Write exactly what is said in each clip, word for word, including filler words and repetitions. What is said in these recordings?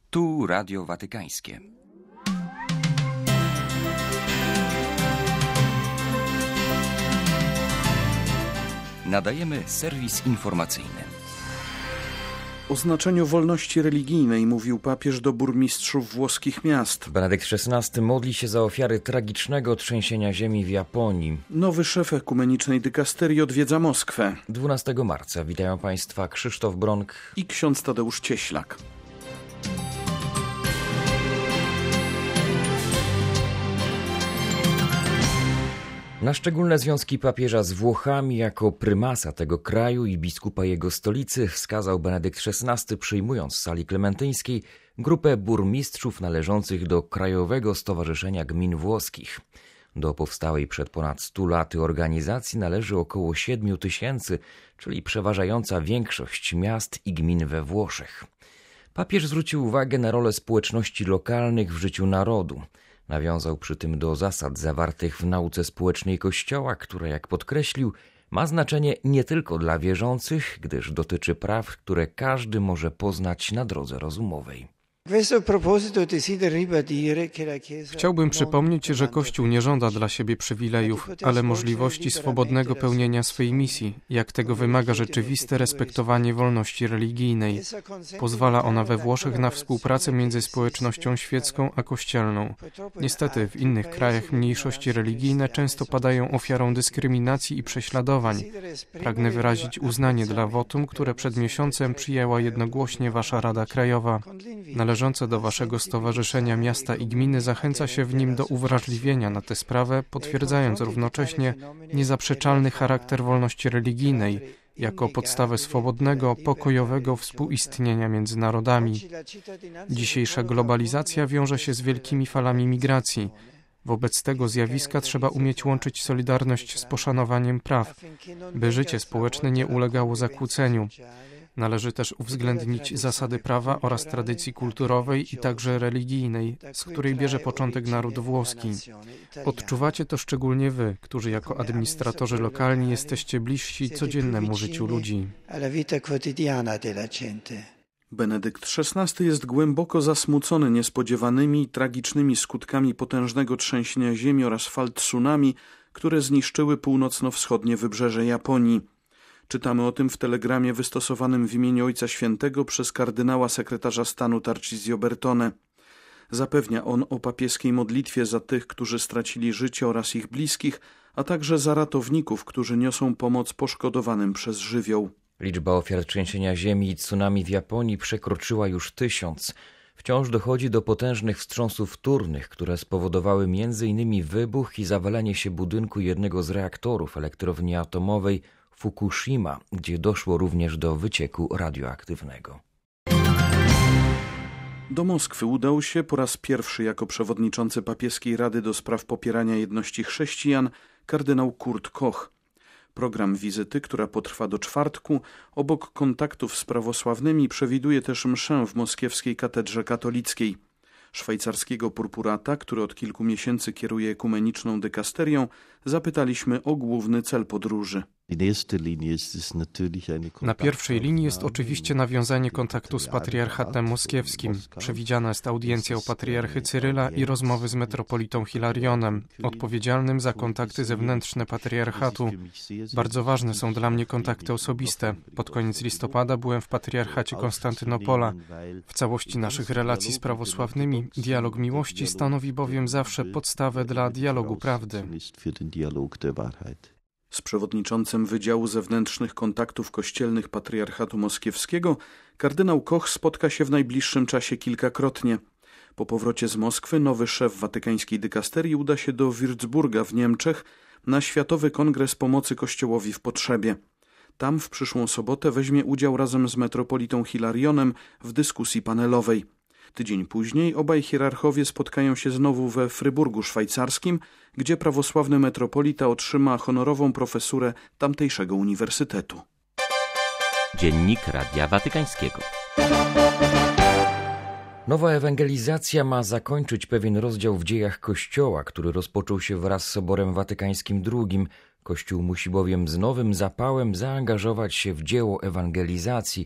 Tu Radio Watykańskie. Nadajemy serwis informacyjny. O znaczeniu wolności religijnej mówił papież do burmistrzów włoskich miast. Benedykt szesnasty modli się za ofiary tragicznego trzęsienia ziemi w Japonii. Nowy szef ekumenicznej dykasterii odwiedza Moskwę. dwunastego marca witają Państwa Krzysztof Bronk i ksiądz Tadeusz Cieślak. Na szczególne związki papieża z Włochami jako prymasa tego kraju i biskupa jego stolicy wskazał Benedykt szesnasty, przyjmując z sali klementyńskiej grupę burmistrzów należących do Krajowego Stowarzyszenia Gmin Włoskich. Do powstałej przed ponad stu laty organizacji należy około siedmiu tysięcy, czyli przeważająca większość miast i gmin we Włoszech. Papież zwrócił uwagę na rolę społeczności lokalnych w życiu narodu. Nawiązał przy tym do zasad zawartych w nauce społecznej Kościoła, która, jak podkreślił, ma znaczenie nie tylko dla wierzących, gdyż dotyczy praw, które każdy może poznać na drodze rozumowej. Chciałbym przypomnieć, że Kościół nie żąda dla siebie przywilejów, ale możliwości swobodnego pełnienia swej misji, jak tego wymaga rzeczywiste respektowanie wolności religijnej. Pozwala ona we Włoszech na współpracę między społecznością świecką a kościelną. Niestety w innych krajach mniejszości religijne często padają ofiarą dyskryminacji i prześladowań. Pragnę wyrazić uznanie dla wotum, które przed miesiącem przyjęła jednogłośnie Wasza Rada Krajowa. Należące do Waszego Stowarzyszenia Miasta i Gminy zachęca się w nim do uwrażliwienia na tę sprawę, potwierdzając równocześnie niezaprzeczalny charakter wolności religijnej jako podstawę swobodnego, pokojowego współistnienia między narodami. Dzisiejsza globalizacja wiąże się z wielkimi falami migracji. Wobec tego zjawiska trzeba umieć łączyć solidarność z poszanowaniem praw, by życie społeczne nie ulegało zakłóceniu. Należy też uwzględnić zasady prawa oraz tradycji kulturowej i także religijnej, z której bierze początek naród włoski. Odczuwacie to szczególnie wy, którzy jako administratorzy lokalni jesteście bliżsi codziennemu życiu ludzi. Benedykt szesnasty jest głęboko zasmucony niespodziewanymi i tragicznymi skutkami potężnego trzęsienia ziemi oraz fal tsunami, które zniszczyły północno-wschodnie wybrzeże Japonii. Czytamy o tym w telegramie wystosowanym w imieniu Ojca Świętego przez kardynała sekretarza stanu Tarcisio Bertone. Zapewnia on o papieskiej modlitwie za tych, którzy stracili życie oraz ich bliskich, a także za ratowników, którzy niosą pomoc poszkodowanym przez żywioł. Liczba ofiar trzęsienia ziemi i tsunami w Japonii przekroczyła już tysiąc. Wciąż dochodzi do potężnych wstrząsów wtórnych, które spowodowały między innymi wybuch i zawalenie się budynku jednego z reaktorów elektrowni atomowej Fukushima, gdzie doszło również do wycieku radioaktywnego. Do Moskwy udał się po raz pierwszy jako przewodniczący papieskiej Rady do spraw popierania jedności chrześcijan kardynał Kurt Koch. Program wizyty, która potrwa do czwartku, obok kontaktów z prawosławnymi przewiduje też mszę w moskiewskiej katedrze katolickiej. Szwajcarskiego purpurata, który od kilku miesięcy kieruje ekumeniczną dykasterią, zapytaliśmy o główny cel podróży. Na pierwszej linii jest oczywiście nawiązanie kontaktu z patriarchatem moskiewskim. Przewidziana jest audiencja u patriarchy Cyryla i rozmowy z metropolitą Hilarionem, odpowiedzialnym za kontakty zewnętrzne patriarchatu. Bardzo ważne są dla mnie kontakty osobiste. Pod koniec listopada byłem w patriarchacie Konstantynopola. W całości naszych relacji z prawosławnymi dialog miłości stanowi bowiem zawsze podstawę dla dialogu prawdy. Z przewodniczącym Wydziału Zewnętrznych Kontaktów Kościelnych Patriarchatu Moskiewskiego kardynał Koch spotka się w najbliższym czasie kilkakrotnie. Po powrocie z Moskwy nowy szef watykańskiej dykasterii uda się do Würzburga w Niemczech na Światowy Kongres Pomocy Kościołowi w Potrzebie. Tam w przyszłą sobotę weźmie udział razem z metropolitą Hilarionem w dyskusji panelowej. Tydzień później obaj hierarchowie spotkają się znowu we Fryburgu szwajcarskim, gdzie prawosławny metropolita otrzyma honorową profesurę tamtejszego uniwersytetu. Dziennik Radia Watykańskiego. Nowa ewangelizacja ma zakończyć pewien rozdział w dziejach Kościoła, który rozpoczął się wraz z Soborem Watykańskim drugim. Kościół musi bowiem z nowym zapałem zaangażować się w dzieło ewangelizacji,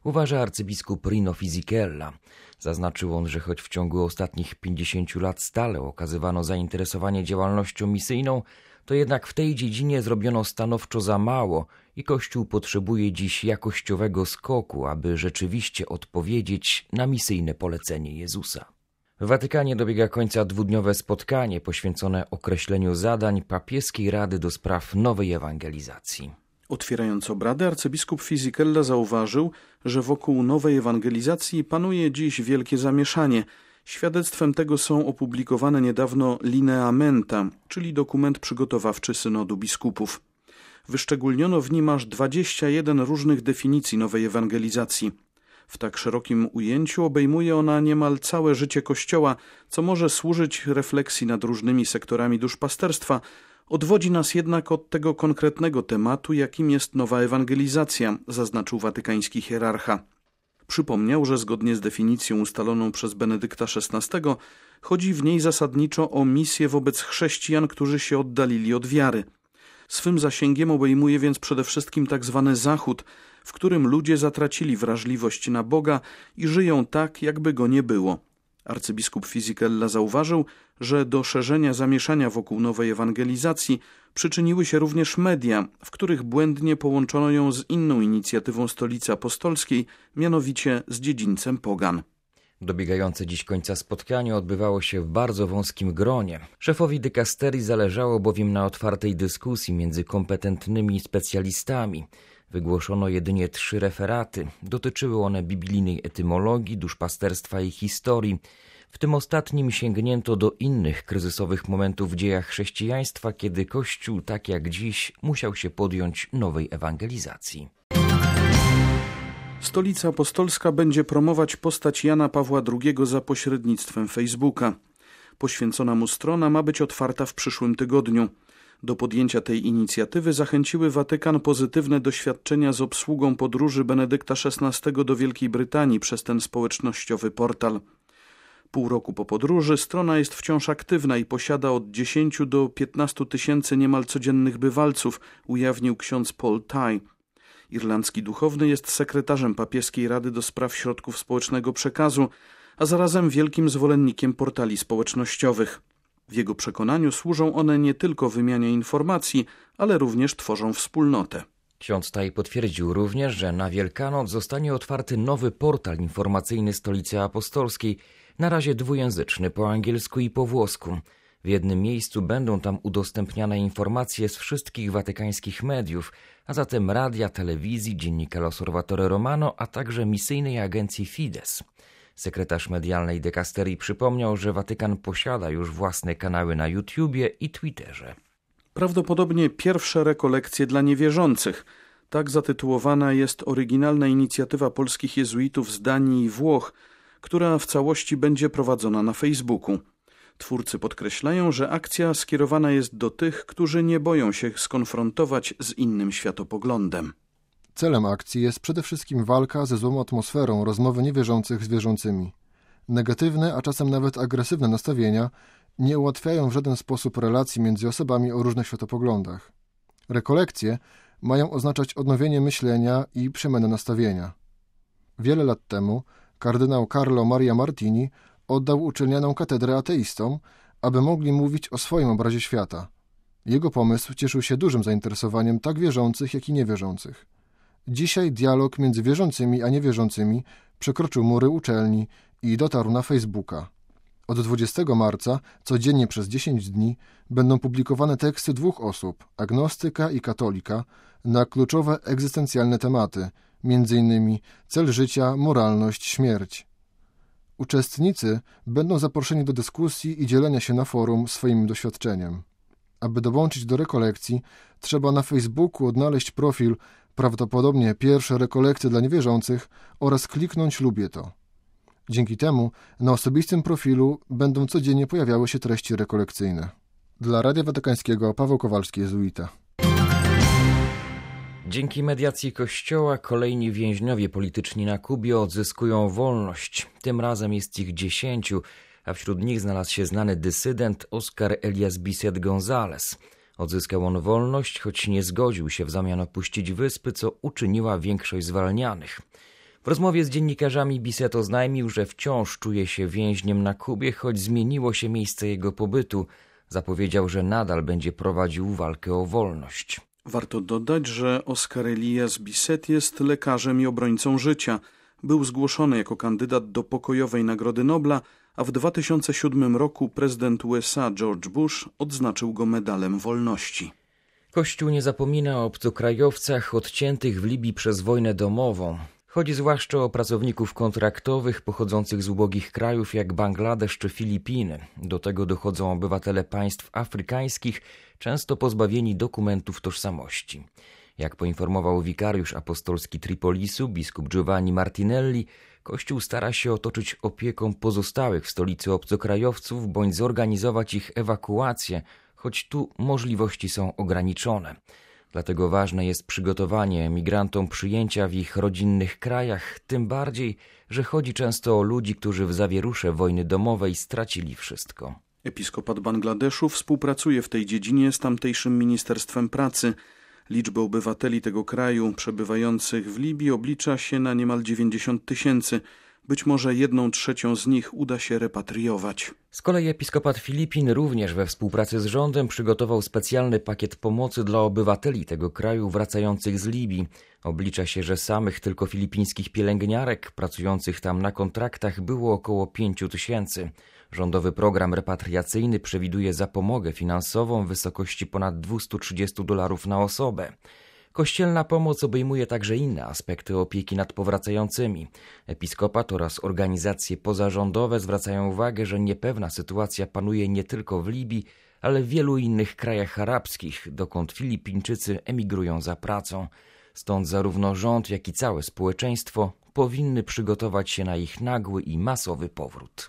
uważa arcybiskup Rino Fisichella. Zaznaczył on, że choć w ciągu ostatnich pięćdziesięciu lat stale okazywano zainteresowanie działalnością misyjną, to jednak w tej dziedzinie zrobiono stanowczo za mało i Kościół potrzebuje dziś jakościowego skoku, aby rzeczywiście odpowiedzieć na misyjne polecenie Jezusa. W Watykanie dobiega końca dwudniowe spotkanie poświęcone określeniu zadań Papieskiej Rady do spraw nowej ewangelizacji. Otwierając obrady, arcybiskup Fisichella zauważył, że wokół nowej ewangelizacji panuje dziś wielkie zamieszanie. Świadectwem tego są opublikowane niedawno lineamenta, czyli dokument przygotowawczy synodu biskupów. Wyszczególniono w nim aż dwadzieścia jeden różnych definicji nowej ewangelizacji. W tak szerokim ujęciu obejmuje ona niemal całe życie Kościoła, co może służyć refleksji nad różnymi sektorami duszpasterstwa. Odwodzi nas jednak od tego konkretnego tematu, jakim jest nowa ewangelizacja, zaznaczył watykański hierarcha. Przypomniał, że zgodnie z definicją ustaloną przez Benedykta szesnastego chodzi w niej zasadniczo o misję wobec chrześcijan, którzy się oddalili od wiary. Swym zasięgiem obejmuje więc przede wszystkim tak zwany Zachód, w którym ludzie zatracili wrażliwość na Boga i żyją tak, jakby Go nie było. Arcybiskup Fisichella zauważył, że do szerzenia zamieszania wokół nowej ewangelizacji przyczyniły się również media, w których błędnie połączono ją z inną inicjatywą Stolicy Apostolskiej, mianowicie z dziedzińcem pogan. Dobiegające dziś końca spotkanie odbywało się w bardzo wąskim gronie. Szefowi dykasterii zależało bowiem na otwartej dyskusji między kompetentnymi specjalistami. Wygłoszono jedynie trzy referaty. Dotyczyły one biblijnej etymologii, duszpasterstwa i historii. W tym ostatnim sięgnięto do innych kryzysowych momentów w dziejach chrześcijaństwa, kiedy Kościół, tak jak dziś, musiał się podjąć nowej ewangelizacji. Stolica Apostolska będzie promować postać Jana Pawła drugiego za pośrednictwem Facebooka. Poświęcona mu strona ma być otwarta w przyszłym tygodniu. Do podjęcia tej inicjatywy zachęciły Watykan pozytywne doświadczenia z obsługą podróży Benedykta szesnastego do Wielkiej Brytanii przez ten społecznościowy portal. Pół roku po podróży strona jest wciąż aktywna i posiada od dziesięciu do piętnastu tysięcy niemal codziennych bywalców, ujawnił ksiądz Paul Tye. Irlandzki duchowny jest sekretarzem Papieskiej Rady do spraw środków społecznego przekazu, a zarazem wielkim zwolennikiem portali społecznościowych. W jego przekonaniu służą one nie tylko wymianie informacji, ale również tworzą wspólnotę. Ksiądz Taj potwierdził również, że na Wielkanoc zostanie otwarty nowy portal informacyjny Stolicy Apostolskiej, na razie dwujęzyczny po angielsku i po włosku. W jednym miejscu będą tam udostępniane informacje z wszystkich watykańskich mediów, a zatem radia, telewizji, dziennika L'Osservatore Romano, a także misyjnej agencji Fides. Sekretarz medialnej dykasterii przypomniał, że Watykan posiada już własne kanały na YouTubie i Twitterze. Prawdopodobnie pierwsze rekolekcje dla niewierzących. Tak zatytułowana jest oryginalna inicjatywa polskich jezuitów z Danii i Włoch, która w całości będzie prowadzona na Facebooku. Twórcy podkreślają, że akcja skierowana jest do tych, którzy nie boją się skonfrontować z innym światopoglądem. Celem akcji jest przede wszystkim walka ze złą atmosferą rozmowy niewierzących z wierzącymi. Negatywne, a czasem nawet agresywne nastawienia nie ułatwiają w żaden sposób relacji między osobami o różnych światopoglądach. Rekolekcje mają oznaczać odnowienie myślenia i przemianę nastawienia. Wiele lat temu kardynał Carlo Maria Martini oddał uczelnianą katedrę ateistom, aby mogli mówić o swoim obrazie świata. Jego pomysł cieszył się dużym zainteresowaniem tak wierzących, jak i niewierzących. Dzisiaj dialog między wierzącymi a niewierzącymi przekroczył mury uczelni i dotarł na Facebooka. Od dwudziestego marca codziennie przez dziesięć dni będą publikowane teksty dwóch osób, agnostyka i katolika, na kluczowe egzystencjalne tematy, między innymi cel życia, moralność, śmierć. Uczestnicy będą zaproszeni do dyskusji i dzielenia się na forum swoim doświadczeniem. Aby dołączyć do rekolekcji, trzeba na Facebooku odnaleźć profil prawdopodobnie pierwsze rekolekcje dla niewierzących oraz kliknąć lubię to. Dzięki temu na osobistym profilu będą codziennie pojawiały się treści rekolekcyjne. Dla Radia Watykańskiego Paweł Kowalski, jezuita. Dzięki mediacji Kościoła kolejni więźniowie polityczni na Kubie odzyskują wolność. Tym razem jest ich dziesięciu, a wśród nich znalazł się znany dysydent Oscar Elias Bisset González. Odzyskał on wolność, choć nie zgodził się w zamian opuścić wyspy, co uczyniła większość zwalnianych. W rozmowie z dziennikarzami Bisset oznajmił, że wciąż czuje się więźniem na Kubie, choć zmieniło się miejsce jego pobytu. Zapowiedział, że nadal będzie prowadził walkę o wolność. Warto dodać, że Oscar Elias Bisset jest lekarzem i obrońcą życia. Był zgłoszony jako kandydat do pokojowej Nagrody Nobla, a w dwa tysiące siódmym roku prezydent U S A George Bush odznaczył go medalem wolności. Kościół nie zapomina o obcokrajowcach odciętych w Libii przez wojnę domową. Chodzi zwłaszcza o pracowników kontraktowych pochodzących z ubogich krajów jak Bangladesz czy Filipiny. Do tego dochodzą obywatele państw afrykańskich, często pozbawieni dokumentów tożsamości. Jak poinformował wikariusz apostolski Tripolisu, biskup Giovanni Martinelli, Kościół stara się otoczyć opieką pozostałych w stolicy obcokrajowców bądź zorganizować ich ewakuację, choć tu możliwości są ograniczone. Dlatego ważne jest przygotowanie emigrantom przyjęcia w ich rodzinnych krajach, tym bardziej, że chodzi często o ludzi, którzy w zawierusze wojny domowej stracili wszystko. Episkopat Bangladeszu współpracuje w tej dziedzinie z tamtejszym Ministerstwem Pracy. Liczba obywateli tego kraju przebywających w Libii oblicza się na niemal dziewięćdziesiąt tysięcy. Być może jedną trzecią z nich uda się repatriować. Z kolei episkopat Filipin również we współpracy z rządem przygotował specjalny pakiet pomocy dla obywateli tego kraju wracających z Libii. Oblicza się, że samych tylko filipińskich pielęgniarek pracujących tam na kontraktach było około pięciu tysięcy. Rządowy program repatriacyjny przewiduje zapomogę finansową w wysokości ponad dwieście trzydzieści dolarów na osobę. Kościelna pomoc obejmuje także inne aspekty opieki nad powracającymi. Episkopat oraz organizacje pozarządowe zwracają uwagę, że niepewna sytuacja panuje nie tylko w Libii, ale w wielu innych krajach arabskich, dokąd Filipińczycy emigrują za pracą. Stąd zarówno rząd, jak i całe społeczeństwo powinny przygotować się na ich nagły i masowy powrót.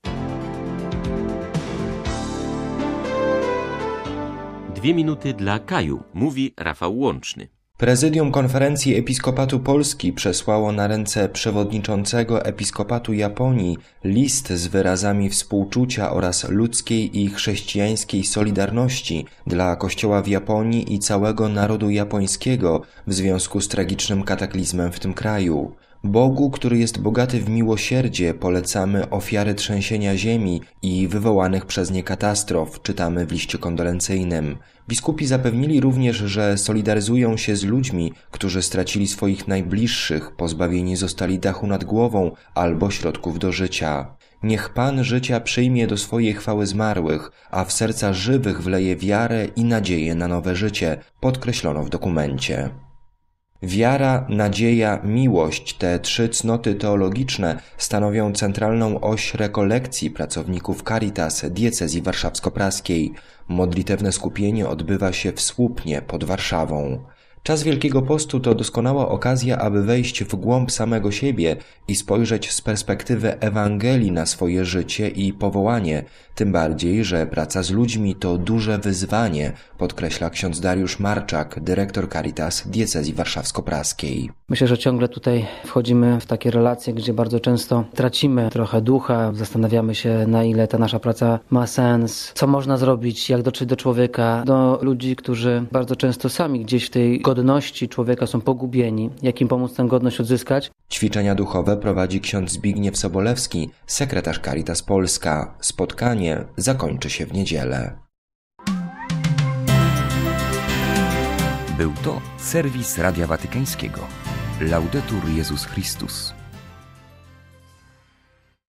Dwie minuty dla Kaju, mówi Rafał Łączny. Prezydium Konferencji Episkopatu Polski przesłało na ręce przewodniczącego Episkopatu Japonii list z wyrazami współczucia oraz ludzkiej i chrześcijańskiej solidarności dla Kościoła w Japonii i całego narodu japońskiego w związku z tragicznym kataklizmem w tym kraju. Bogu, który jest bogaty w miłosierdzie, polecamy ofiary trzęsienia ziemi i wywołanych przez nie katastrof, czytamy w liście kondolencyjnym. Biskupi zapewnili również, że solidaryzują się z ludźmi, którzy stracili swoich najbliższych, pozbawieni zostali dachu nad głową albo środków do życia. Niech Pan życia przyjmie do swojej chwały zmarłych, a w serca żywych wleje wiarę i nadzieję na nowe życie, podkreślono w dokumencie. Wiara, nadzieja, miłość, te trzy cnoty teologiczne stanowią centralną oś rekolekcji pracowników Caritas diecezji warszawsko-praskiej. Modlitewne skupienie odbywa się w Słupnie pod Warszawą. Czas Wielkiego Postu to doskonała okazja, aby wejść w głąb samego siebie i spojrzeć z perspektywy Ewangelii na swoje życie i powołanie, tym bardziej, że praca z ludźmi to duże wyzwanie, podkreśla ksiądz Dariusz Marczak, dyrektor Caritas diecezji warszawsko-praskiej. Myślę, że ciągle tutaj wchodzimy w takie relacje, gdzie bardzo często tracimy trochę ducha, zastanawiamy się, na ile ta nasza praca ma sens, co można zrobić, jak dotrzeć do człowieka, do ludzi, którzy bardzo często sami gdzieś w tej godności człowieka są pogubieni, jak im pomóc tę godność odzyskać. Ćwiczenia duchowe prowadzi ksiądz Zbigniew Sobolewski, sekretarz Caritas Polska. Spotkanie zakończy się w niedzielę. Był to serwis Radia Watykańskiego. Laudetur Jezus Chrystus.